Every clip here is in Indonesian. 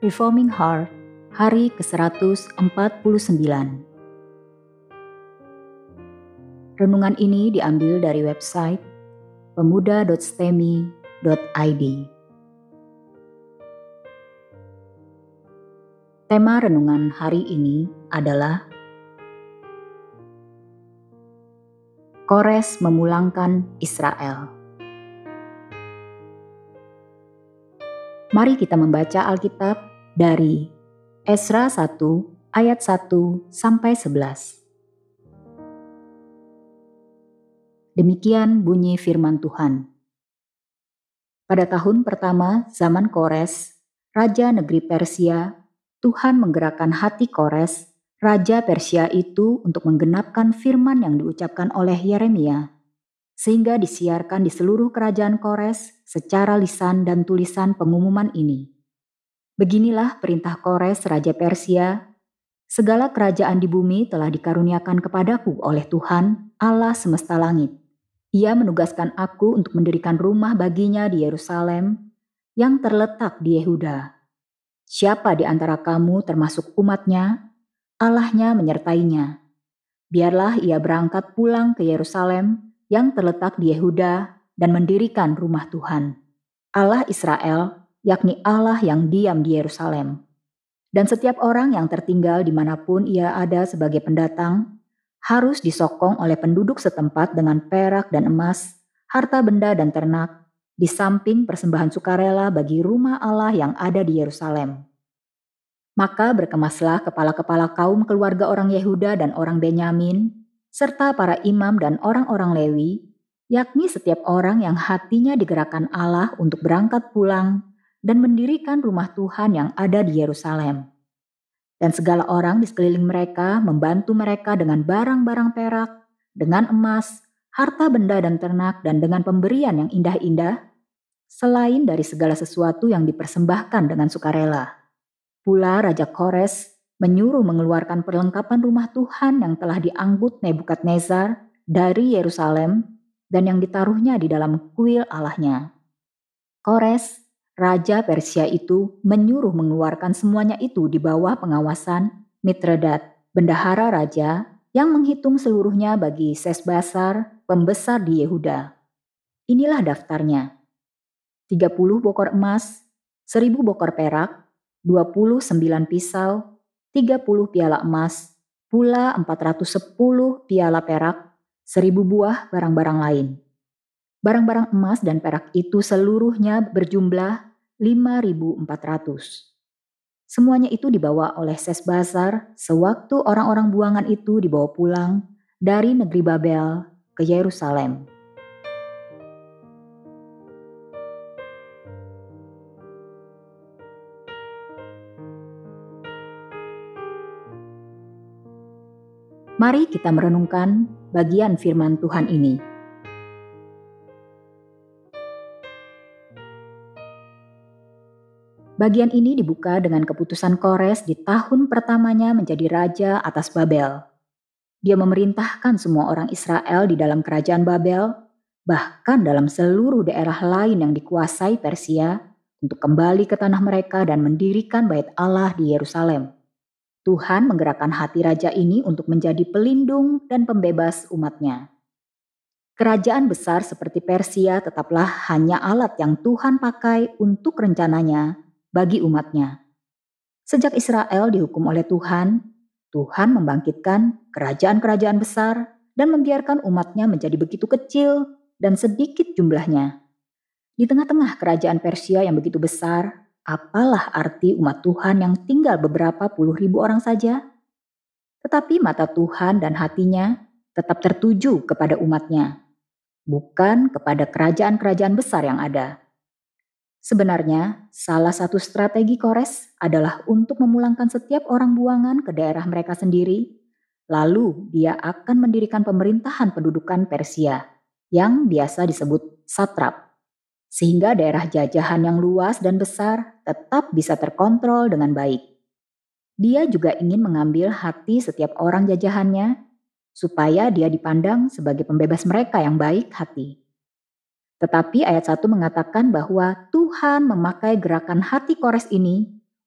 Reforming Heart, hari ke-149. Renungan ini diambil dari website pemuda.stemi.id. Tema renungan hari ini adalah Kores memulangkan Israel. Mari kita membaca Alkitab dari Esra 1 ayat 1 sampai 11. Demikian bunyi firman Tuhan. Pada tahun pertama zaman Kores, Raja negeri Persia, Tuhan menggerakkan hati Kores, Raja Persia itu untuk menggenapkan firman yang diucapkan oleh Yeremia, sehingga disiarkan di seluruh kerajaan Kores secara lisan dan tulisan pengumuman ini. Beginilah perintah Kores Raja Persia, segala kerajaan di bumi telah dikaruniakan kepadaku oleh Tuhan, Allah semesta langit. Ia menugaskan aku untuk mendirikan rumah baginya di Yerusalem yang terletak di Yehuda. Siapa di antara kamu termasuk umatnya, Allahnya menyertainya. Biarlah ia berangkat pulang ke Yerusalem yang terletak di Yehuda dan mendirikan rumah Tuhan, Allah Israel, yakni Allah yang diam di Yerusalem. Dan setiap orang yang tertinggal dimanapun ia ada sebagai pendatang, harus disokong oleh penduduk setempat dengan perak dan emas, harta benda dan ternak, di samping persembahan sukarela bagi rumah Allah yang ada di Yerusalem. Maka berkemaslah kepala-kepala kaum keluarga orang Yehuda dan orang Benyamin, serta para imam dan orang-orang Lewi, yakni setiap orang yang hatinya digerakkan Allah untuk berangkat pulang dan mendirikan rumah Tuhan yang ada di Yerusalem. Dan segala orang di sekeliling mereka membantu mereka dengan barang-barang perak, dengan emas, harta benda dan ternak, dan dengan pemberian yang indah-indah, selain dari segala sesuatu yang dipersembahkan dengan sukarela. Pula Raja Kores menyuruh mengeluarkan perlengkapan rumah Tuhan yang telah diangkut Nebukadnezar dari Yerusalem dan yang ditaruhnya di dalam kuil Allahnya. Kores, Raja Persia itu menyuruh mengeluarkan semuanya itu di bawah pengawasan Mitredat, bendahara raja, yang menghitung seluruhnya bagi Sesbasar, pembesar di Yehuda. Inilah daftarnya: 30 bokor emas, 1000 bokor perak, 29 pisau, 30 piala emas, pula 410 piala perak, 1000 buah barang-barang lain. Barang-barang emas dan perak itu seluruhnya berjumlah 5.400. Semuanya itu dibawa oleh Sesbasar sewaktu orang-orang buangan itu dibawa pulang dari negeri Babel ke Yerusalem. Mari kita merenungkan bagian firman Tuhan ini. Bagian ini dibuka dengan keputusan Kores di tahun pertamanya menjadi raja atas Babel. Dia memerintahkan semua orang Israel di dalam kerajaan Babel, bahkan dalam seluruh daerah lain yang dikuasai Persia, untuk kembali ke tanah mereka dan mendirikan bait Allah di Yerusalem. Tuhan menggerakkan hati raja ini untuk menjadi pelindung dan pembebas umatnya. Kerajaan besar seperti Persia tetaplah hanya alat yang Tuhan pakai untuk rencananya bagi umatnya. Sejak Israel dihukum oleh Tuhan, Tuhan membangkitkan kerajaan-kerajaan besar dan membiarkan umatnya menjadi begitu kecil dan sedikit jumlahnya. Di tengah-tengah kerajaan Persia yang begitu besar, apalah arti umat Tuhan yang tinggal beberapa puluh ribu orang saja? Tetapi mata Tuhan dan hatinya tetap tertuju kepada umatnya, bukan kepada kerajaan-kerajaan besar yang ada. Sebenarnya, salah satu strategi Kores adalah untuk memulangkan setiap orang buangan ke daerah mereka sendiri, lalu dia akan mendirikan pemerintahan pendudukan Persia, yang biasa disebut satrap, sehingga daerah jajahan yang luas dan besar tetap bisa terkontrol dengan baik. Dia juga ingin mengambil hati setiap orang jajahannya, supaya dia dipandang sebagai pembebas mereka yang baik hati. Tetapi ayat 1 mengatakan bahwa Tuhan memakai gerakan hati Kores ini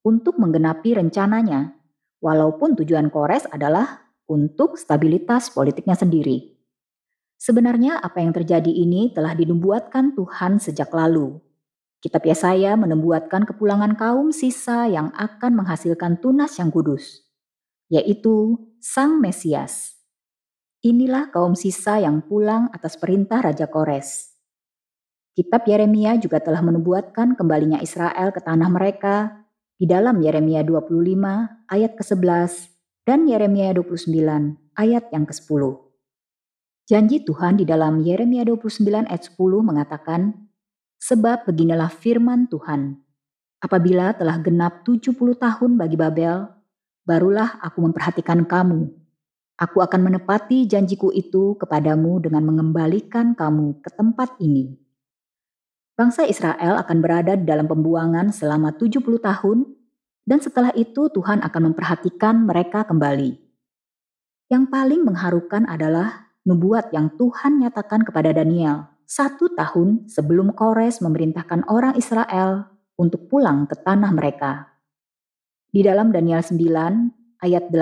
untuk menggenapi rencananya, walaupun tujuan Kores adalah untuk stabilitas politiknya sendiri. Sebenarnya apa yang terjadi ini telah dinubuatkan Tuhan sejak lalu. Kitab Yesaya menubuatkan kepulangan kaum sisa yang akan menghasilkan tunas yang kudus, yaitu Sang Mesias. Inilah kaum sisa yang pulang atas perintah Raja Kores. Kitab Yeremia juga telah menubuatkan kembalinya Israel ke tanah mereka di dalam Yeremia 25 ayat ke-11 dan Yeremia 29 ayat yang ke-10. Janji Tuhan di dalam Yeremia 29 ayat 10 mengatakan, "Sebab beginilah firman Tuhan, apabila telah genap 70 tahun bagi Babel, barulah aku memperhatikan kamu. Aku akan menepati janjiku itu kepadamu dengan mengembalikan kamu ke tempat ini." Bangsa Israel akan berada di dalam pembuangan selama 70 tahun, dan setelah itu Tuhan akan memperhatikan mereka kembali. Yang paling mengharukan adalah nubuat yang Tuhan nyatakan kepada Daniel 1 tahun sebelum Kores memerintahkan orang Israel untuk pulang ke tanah mereka. Di dalam Daniel 9 ayat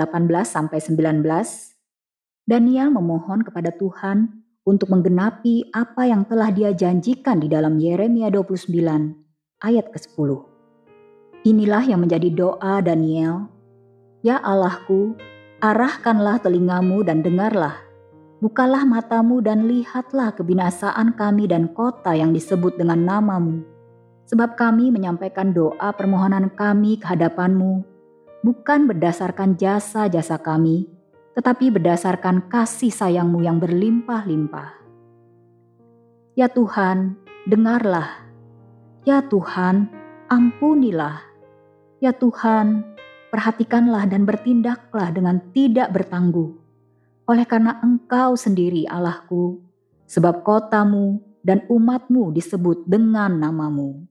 18-19, Daniel memohon kepada Tuhan untuk menggenapi apa yang telah dia janjikan di dalam Yeremia 29 ayat ke-10. Inilah yang menjadi doa Daniel. "Ya Allahku, arahkanlah telingamu dan dengarlah. Bukalah matamu dan lihatlah kebinasaan kami dan kota yang disebut dengan namamu. Sebab kami menyampaikan doa permohonan kami ke hadapanmu, bukan berdasarkan jasa-jasa kami, tetapi berdasarkan kasih sayangmu yang berlimpah-limpah. Ya Tuhan, dengarlah. Ya Tuhan, ampunilah. Ya Tuhan, perhatikanlah dan bertindaklah dengan tidak bertangguh. Oleh karena Engkau sendiri Allahku, sebab kotamu dan umatmu disebut dengan namamu."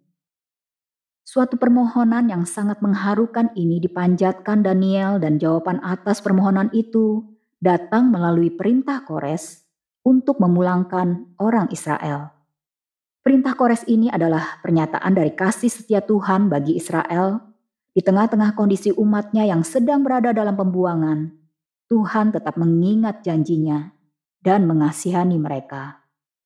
Suatu permohonan yang sangat mengharukan ini dipanjatkan Daniel, dan jawaban atas permohonan itu datang melalui perintah Kores untuk memulangkan orang Israel. Perintah Kores ini adalah pernyataan dari kasih setia Tuhan bagi Israel di tengah-tengah kondisi umatnya yang sedang berada dalam pembuangan. Tuhan tetap mengingat janjinya dan mengasihani mereka.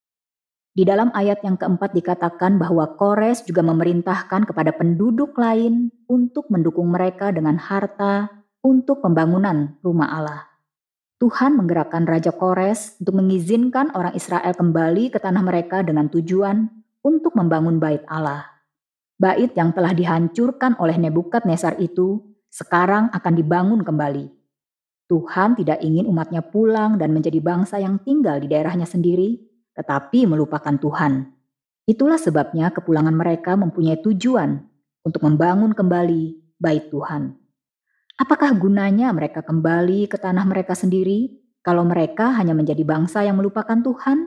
Di dalam ayat yang keempat dikatakan bahwa Kores juga memerintahkan kepada penduduk lain untuk mendukung mereka dengan harta untuk pembangunan rumah Allah. Tuhan menggerakkan Raja Kores untuk mengizinkan orang Israel kembali ke tanah mereka dengan tujuan untuk membangun bait Allah. Bait yang telah dihancurkan oleh Nebukadnezar itu sekarang akan dibangun kembali. Tuhan tidak ingin umatnya pulang dan menjadi bangsa yang tinggal di daerahnya sendiri, tetapi melupakan Tuhan. Itulah sebabnya kepulangan mereka mempunyai tujuan untuk membangun kembali bait Tuhan. Apakah gunanya mereka kembali ke tanah mereka sendiri kalau mereka hanya menjadi bangsa yang melupakan Tuhan?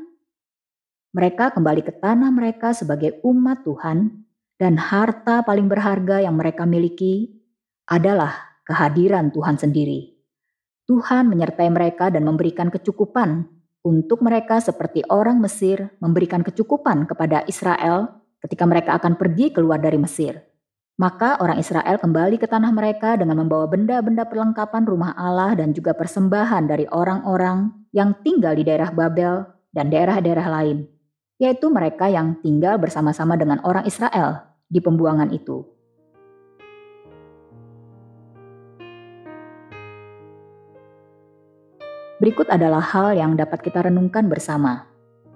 Mereka kembali ke tanah mereka sebagai umat Tuhan, dan harta paling berharga yang mereka miliki adalah kehadiran Tuhan sendiri. Tuhan menyertai mereka dan memberikan kecukupan untuk mereka seperti orang Mesir memberikan kecukupan kepada Israel ketika mereka akan pergi keluar dari Mesir. Maka orang Israel kembali ke tanah mereka dengan membawa benda-benda perlengkapan rumah Allah dan juga persembahan dari orang-orang yang tinggal di daerah Babel dan daerah-daerah lain, yaitu mereka yang tinggal bersama-sama dengan orang Israel di pembuangan itu. Berikut adalah hal yang dapat kita renungkan bersama.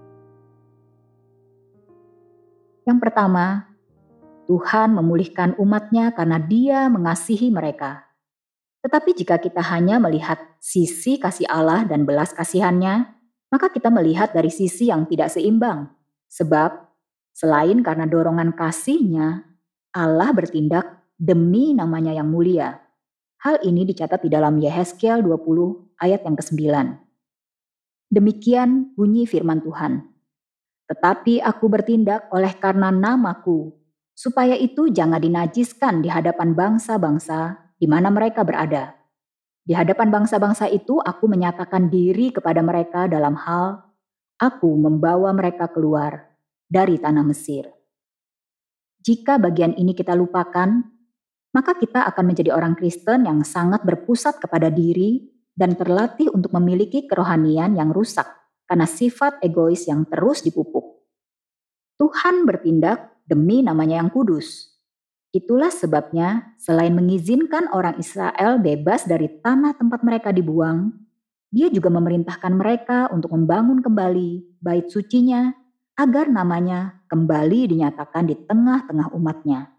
Yang pertama, Tuhan memulihkan umatnya karena Dia mengasihi mereka. Tetapi jika kita hanya melihat sisi kasih Allah dan belas kasihannya, maka kita melihat dari sisi yang tidak seimbang. Sebab, selain karena dorongan kasih-Nya, Allah bertindak demi namanya yang mulia. Hal ini dicatat di dalam Yehezkiel 20 ayat yang ke-9. Demikian bunyi firman Tuhan. "Tetapi aku bertindak oleh karena namaku, supaya itu jangan dinajiskan di hadapan bangsa-bangsa di mana mereka berada. Di hadapan bangsa-bangsa itu aku menyatakan diri kepada mereka dalam hal aku membawa mereka keluar dari tanah Mesir." Jika bagian ini kita lupakan, maka kita akan menjadi orang Kristen yang sangat berpusat kepada diri dan terlatih untuk memiliki kerohanian yang rusak karena sifat egois yang terus dipupuk. Tuhan bertindak demi namanya yang kudus. Itulah sebabnya selain mengizinkan orang Israel bebas dari tanah tempat mereka dibuang, Dia juga memerintahkan mereka untuk membangun kembali bait sucinya agar namanya kembali dinyatakan di tengah-tengah umatnya.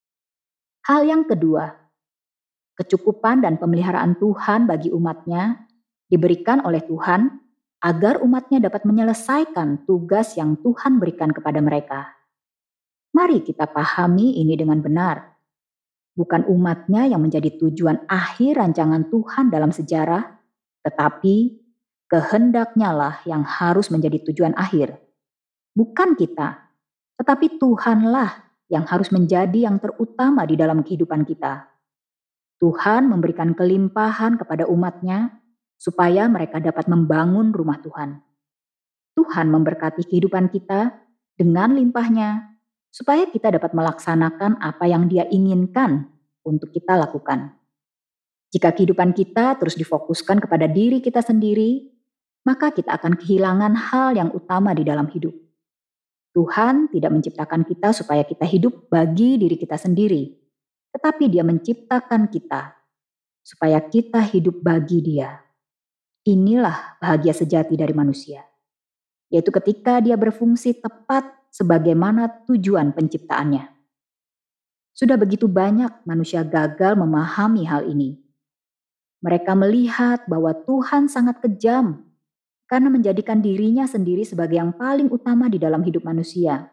Hal yang kedua, kecukupan dan pemeliharaan Tuhan bagi umatnya diberikan oleh Tuhan agar umatnya dapat menyelesaikan tugas yang Tuhan berikan kepada mereka. Mari kita pahami ini dengan benar. Bukan umatnya yang menjadi tujuan akhir rancangan Tuhan dalam sejarah, tetapi kehendaknya lah yang harus menjadi tujuan akhir. Bukan kita, tetapi Tuhanlah yang harus menjadi yang terutama di dalam kehidupan kita. Tuhan memberikan kelimpahan kepada umatnya supaya mereka dapat membangun rumah Tuhan. Tuhan memberkati kehidupan kita dengan limpahnya supaya kita dapat melaksanakan apa yang Dia inginkan untuk kita lakukan. Jika kehidupan kita terus difokuskan kepada diri kita sendiri, maka kita akan kehilangan hal yang utama di dalam hidup. Tuhan tidak menciptakan kita supaya kita hidup bagi diri kita sendiri, tetapi Dia menciptakan kita supaya kita hidup bagi Dia. Inilah bahagia sejati dari manusia, yaitu ketika dia berfungsi tepat sebagaimana tujuan penciptaannya. Sudah begitu banyak manusia gagal memahami hal ini. Mereka melihat bahwa Tuhan sangat kejam karena menjadikan dirinya sendiri sebagai yang paling utama di dalam hidup manusia.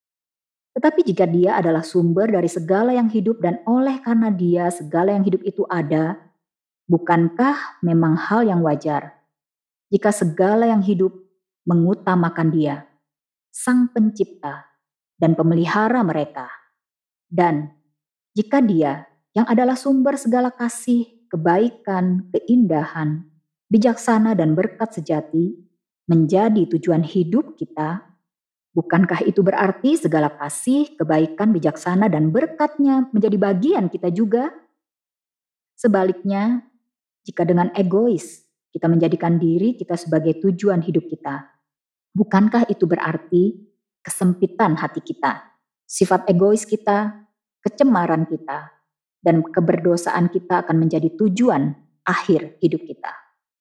Tetapi jika Dia adalah sumber dari segala yang hidup dan oleh karena Dia segala yang hidup itu ada, bukankah memang hal yang wajar jika segala yang hidup mengutamakan Dia, Sang Pencipta dan Pemelihara mereka? Dan jika Dia yang adalah sumber segala kasih, kebaikan, keindahan, bijaksana dan berkat sejati menjadi tujuan hidup kita, bukankah itu berarti segala kasih, kebaikan, bijaksana dan berkatnya menjadi bagian kita juga? Sebaliknya, jika dengan egois kita menjadikan diri kita sebagai tujuan hidup kita, bukankah itu berarti kesempitan hati kita, sifat egois kita, kecemaran kita, dan keberdosaan kita akan menjadi tujuan akhir hidup kita?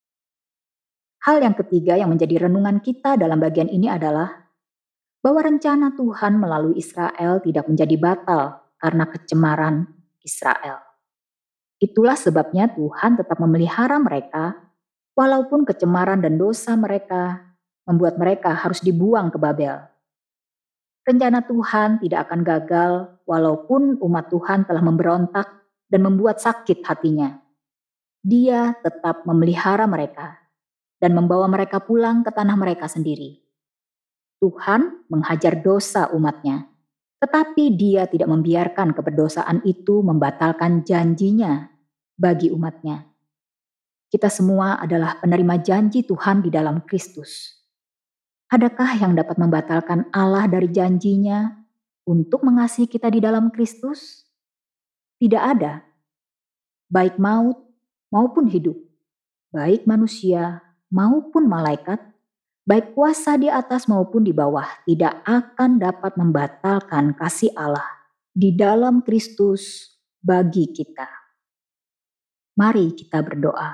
Hal yang ketiga yang menjadi renungan kita dalam bagian ini adalah bahwa rencana Tuhan melalui Israel tidak menjadi batal karena kecemaran Israel. Itulah sebabnya Tuhan tetap memelihara mereka walaupun kecemaran dan dosa mereka membuat mereka harus dibuang ke Babel. Rencana Tuhan tidak akan gagal walaupun umat Tuhan telah memberontak dan membuat sakit hatinya. Dia tetap memelihara mereka dan membawa mereka pulang ke tanah mereka sendiri. Tuhan menghajar dosa umatnya, tetapi Dia tidak membiarkan keberdosaan itu membatalkan janjinya bagi umatnya. Kita semua adalah penerima janji Tuhan di dalam Kristus. Adakah yang dapat membatalkan Allah dari janjinya untuk mengasihi kita di dalam Kristus? Tidak ada. Baik maut maupun hidup, baik manusia maupun malaikat, baik kuasa di atas maupun di bawah, tidak akan dapat membatalkan kasih Allah di dalam Kristus bagi kita. Mari kita berdoa.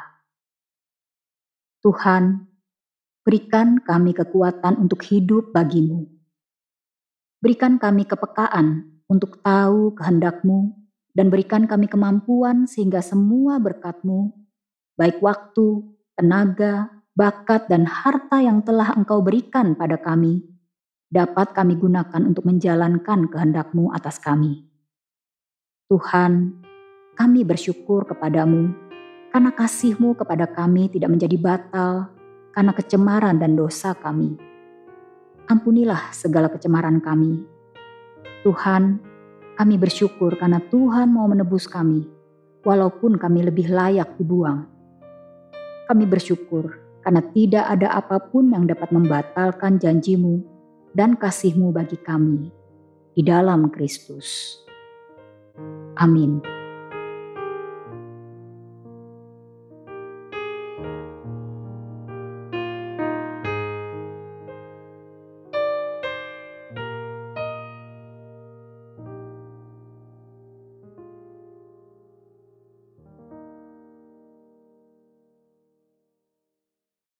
Tuhan, berikan kami kekuatan untuk hidup bagi-Mu. Berikan kami kepekaan untuk tahu kehendak-Mu dan berikan kami kemampuan sehingga semua berkat-Mu, baik waktu, tenaga, bakat dan harta yang telah Engkau berikan pada kami, dapat kami gunakan untuk menjalankan kehendak-Mu atas kami. Tuhan, kami bersyukur kepadamu karena kasih-Mu kepada kami tidak menjadi batal karena kecemaran dan dosa kami. Ampunilah segala kecemaran kami. Tuhan, kami bersyukur karena Tuhan mau menebus kami, walaupun kami lebih layak dibuang. Kami bersyukur karena tidak ada apapun yang dapat membatalkan janji-Mu dan kasih-Mu bagi kami di dalam Kristus. Amin.